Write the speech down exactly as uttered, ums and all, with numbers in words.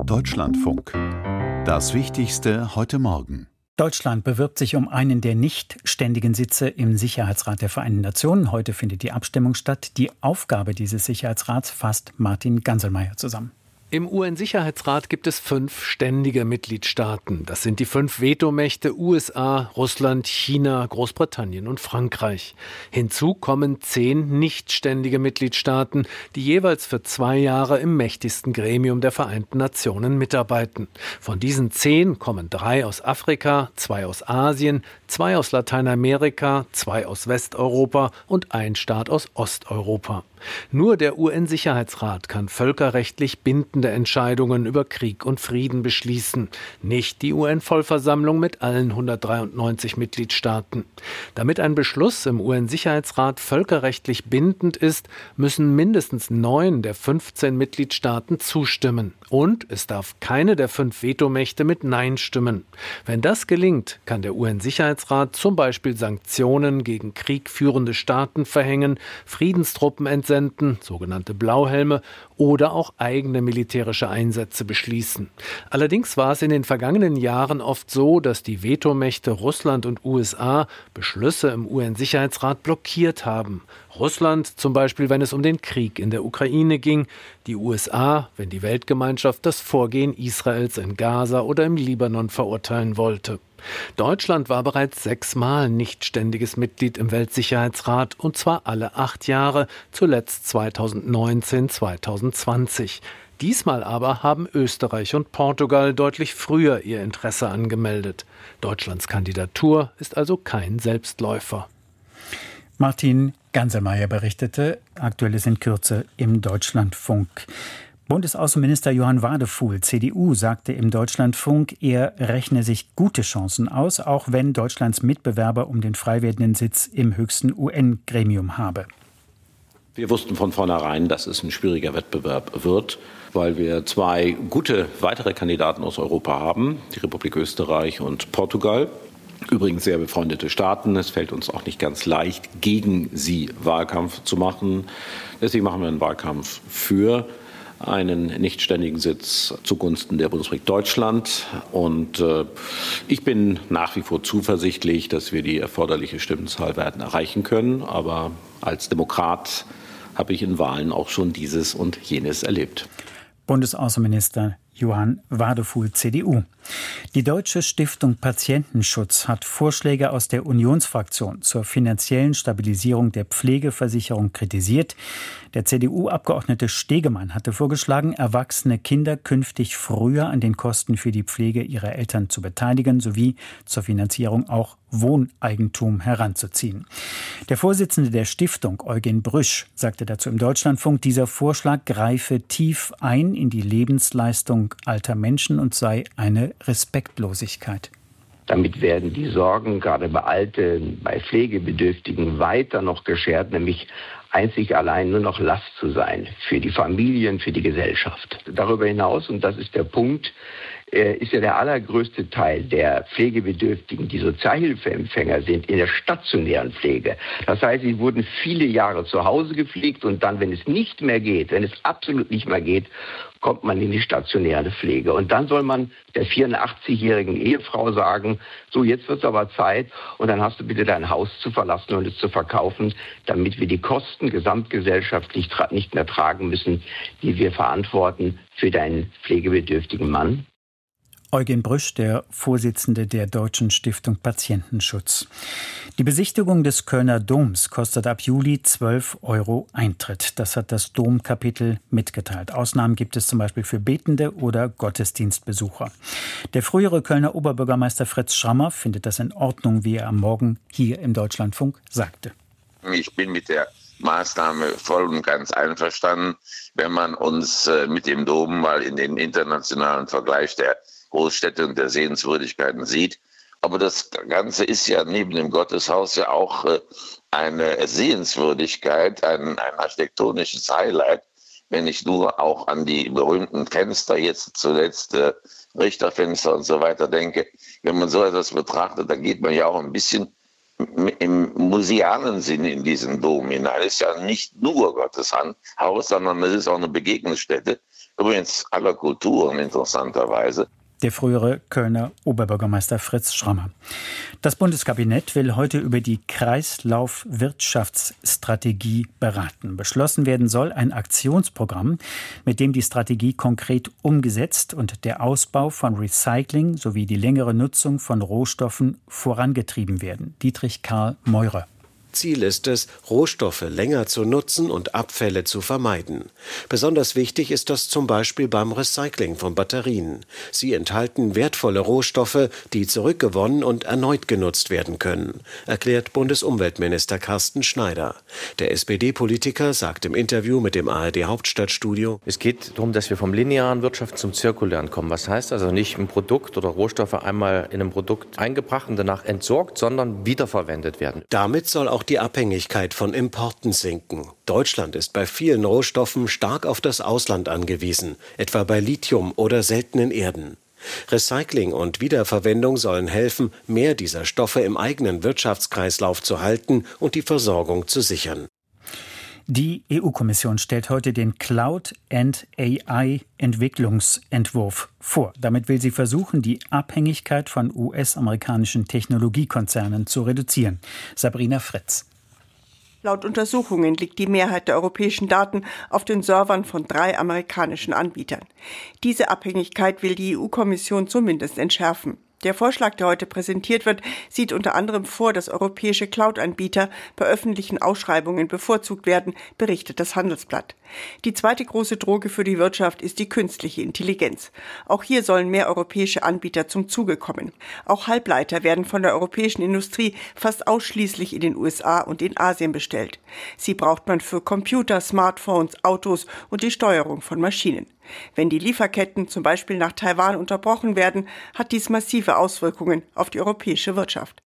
Deutschlandfunk. Das Wichtigste heute Morgen. Deutschland bewirbt sich um einen der nicht ständigen Sitze im Sicherheitsrat der Vereinten Nationen. Heute findet die Abstimmung statt. Die Aufgabe dieses Sicherheitsrats fasst Martin Ganselmeier zusammen. Im U N-Sicherheitsrat gibt es fünf ständige Mitgliedstaaten. Das sind die fünf Vetomächte U S A, Russland, China, Großbritannien und Frankreich. Hinzu kommen zehn nichtständige Mitgliedstaaten, die jeweils für zwei Jahre im mächtigsten Gremium der Vereinten Nationen mitarbeiten. Von diesen zehn kommen drei aus Afrika, zwei aus Asien, zwei aus Lateinamerika, zwei aus Westeuropa und ein Staat aus Osteuropa. Nur der U N-Sicherheitsrat kann völkerrechtlich bindende Entscheidungen über Krieg und Frieden beschließen, nicht die U N-Vollversammlung mit allen hundertdreiundneunzig Mitgliedstaaten. Damit ein Beschluss im U N-Sicherheitsrat völkerrechtlich bindend ist, müssen mindestens neun der fünfzehn Mitgliedstaaten zustimmen. Und es darf keine der fünf Vetomächte mit Nein stimmen. Wenn das gelingt, kann der U N-Sicherheitsrat zum Beispiel Sanktionen gegen kriegführende Staaten verhängen, Friedenstruppen entsenden, sogenannte Blauhelme, oder auch eigene militärische Einsätze beschließen. Allerdings war es in den vergangenen Jahren oft so, dass die Vetomächte Russland und U S A Beschlüsse im U N-Sicherheitsrat blockiert haben. Russland zum Beispiel, wenn es um den Krieg in der Ukraine ging, die U S A, wenn die Weltgemeinschaft das Vorgehen Israels in Gaza oder im Libanon verurteilen wollte. Deutschland war bereits sechsmal nichtständiges Mitglied im Weltsicherheitsrat, und zwar alle acht Jahre, zuletzt zweitausendneunzehn, zweitausendzwanzig. Diesmal aber haben Österreich und Portugal deutlich früher ihr Interesse angemeldet. Deutschlands Kandidatur ist also kein Selbstläufer. Martin Ganselmeier berichtete, Aktuelles in Kürze im Deutschlandfunk. Bundesaußenminister Johann Wadefuhl, C D U, sagte im Deutschlandfunk, er rechne sich gute Chancen aus, auch wenn Deutschlands Mitbewerber um den frei werdenden Sitz im höchsten U N-Gremium habe. Wir wussten von vornherein, dass es ein schwieriger Wettbewerb wird, weil wir zwei gute weitere Kandidaten aus Europa haben, die Republik Österreich und Portugal. Übrigens sehr befreundete Staaten. Es fällt uns auch nicht ganz leicht, gegen sie Wahlkampf zu machen. Deswegen machen wir einen Wahlkampf für einen nichtständigen Sitz zugunsten der Bundesrepublik Deutschland. Und äh, ich bin nach wie vor zuversichtlich, dass wir die erforderliche Stimmenzahl werden erreichen können. Aber als Demokrat habe ich in Wahlen auch schon dieses und jenes erlebt. Bundesaußenminister Johann Wadefuhl, C D U. Die Deutsche Stiftung Patientenschutz hat Vorschläge aus der Unionsfraktion zur finanziellen Stabilisierung der Pflegeversicherung kritisiert. Der C D U-Abgeordnete Stegemann hatte vorgeschlagen, erwachsene Kinder künftig früher an den Kosten für die Pflege ihrer Eltern zu beteiligen, sowie zur Finanzierung auch Wohneigentum heranzuziehen. Der Vorsitzende der Stiftung, Eugen Brüsch, sagte dazu im Deutschlandfunk, dieser Vorschlag greife tief ein in die Lebensleistung alter Menschen und sei eine Respektlosigkeit. Damit werden die Sorgen, gerade bei Alten, bei Pflegebedürftigen, weiter noch geschert, nämlich einzig allein nur noch Last zu sein für die Familien, für die Gesellschaft. Darüber hinaus, und das ist der Punkt, ist ja der allergrößte Teil der Pflegebedürftigen, die Sozialhilfeempfänger sind, in der stationären Pflege. Das heißt, sie wurden viele Jahre zu Hause gepflegt und dann, wenn es nicht mehr geht, wenn es absolut nicht mehr geht, kommt man in die stationäre Pflege. Und dann soll man der vierundachtzigjährigen Ehefrau sagen, so, jetzt wird es aber Zeit und dann hast du bitte dein Haus zu verlassen und es zu verkaufen, damit wir die Kosten gesamtgesellschaftlich tra- nicht mehr tragen müssen, die wir verantworten für deinen pflegebedürftigen Mann. Eugen Brüsch, der Vorsitzende der Deutschen Stiftung Patientenschutz. Die Besichtigung des Kölner Doms kostet ab Juli zwölf Euro Eintritt. Das hat das Domkapitel mitgeteilt. Ausnahmen gibt es zum Beispiel für Betende oder Gottesdienstbesucher. Der frühere Kölner Oberbürgermeister Fritz Schrammer findet das in Ordnung, wie er am Morgen hier im Deutschlandfunk sagte. Ich bin mit der Maßnahme voll und ganz einverstanden, wenn man uns äh, mit dem Dom mal in den internationalen Vergleich der Großstädte und der Sehenswürdigkeiten sieht. Aber das Ganze ist ja neben dem Gotteshaus ja auch äh, eine Sehenswürdigkeit, ein, ein architektonisches Highlight, wenn ich nur auch an die berühmten Fenster, jetzt zuletzt äh, Richterfenster und so weiter denke. Wenn man so etwas betrachtet, da geht man ja auch ein bisschen im musealen Sinne in diesen Dom hinein. Es ist ja nicht nur Gottes Haus, sondern es ist auch eine Begegnungsstätte übrigens aller Kulturen interessanterweise. Der frühere Kölner Oberbürgermeister Fritz Schrammer. Das Bundeskabinett will heute über die Kreislaufwirtschaftsstrategie beraten. Beschlossen werden soll ein Aktionsprogramm, mit dem die Strategie konkret umgesetzt und der Ausbau von Recycling sowie die längere Nutzung von Rohstoffen vorangetrieben werden. Dietrich Karl Meurer. Ziel ist es, Rohstoffe länger zu nutzen und Abfälle zu vermeiden. Besonders wichtig ist das zum Beispiel beim Recycling von Batterien. Sie enthalten wertvolle Rohstoffe, die zurückgewonnen und erneut genutzt werden können, erklärt Bundesumweltminister Carsten Schneider. Der S P D-Politiker sagt im Interview mit dem A R D-Hauptstadtstudio: Es geht darum, dass wir vom linearen Wirtschaft zum zirkulären kommen. Was heißt also nicht ein Produkt oder Rohstoffe einmal in ein Produkt eingebracht und danach entsorgt, sondern wiederverwendet werden. Damit soll auch die Abhängigkeit von Importen sinken. Deutschland ist bei vielen Rohstoffen stark auf das Ausland angewiesen, etwa bei Lithium oder seltenen Erden. Recycling und Wiederverwendung sollen helfen, mehr dieser Stoffe im eigenen Wirtschaftskreislauf zu halten und die Versorgung zu sichern. Die E U-Kommission stellt heute den Cloud and A I-Entwicklungsentwurf vor. Damit will sie versuchen, die Abhängigkeit von U S-amerikanischen Technologiekonzernen zu reduzieren. Sabrina Fritz. Laut Untersuchungen liegt die Mehrheit der europäischen Daten auf den Servern von drei amerikanischen Anbietern. Diese Abhängigkeit will die E U-Kommission zumindest entschärfen. Der Vorschlag, der heute präsentiert wird, sieht unter anderem vor, dass europäische Cloud-Anbieter bei öffentlichen Ausschreibungen bevorzugt werden, berichtet das Handelsblatt. Die zweite große Droge für die Wirtschaft ist die künstliche Intelligenz. Auch hier sollen mehr europäische Anbieter zum Zuge kommen. Auch Halbleiter werden von der europäischen Industrie fast ausschließlich in den U S A und in Asien bestellt. Sie braucht man für Computer, Smartphones, Autos und die Steuerung von Maschinen. Wenn die Lieferketten zum Beispiel nach Taiwan unterbrochen werden, hat dies massive Auswirkungen auf die europäische Wirtschaft.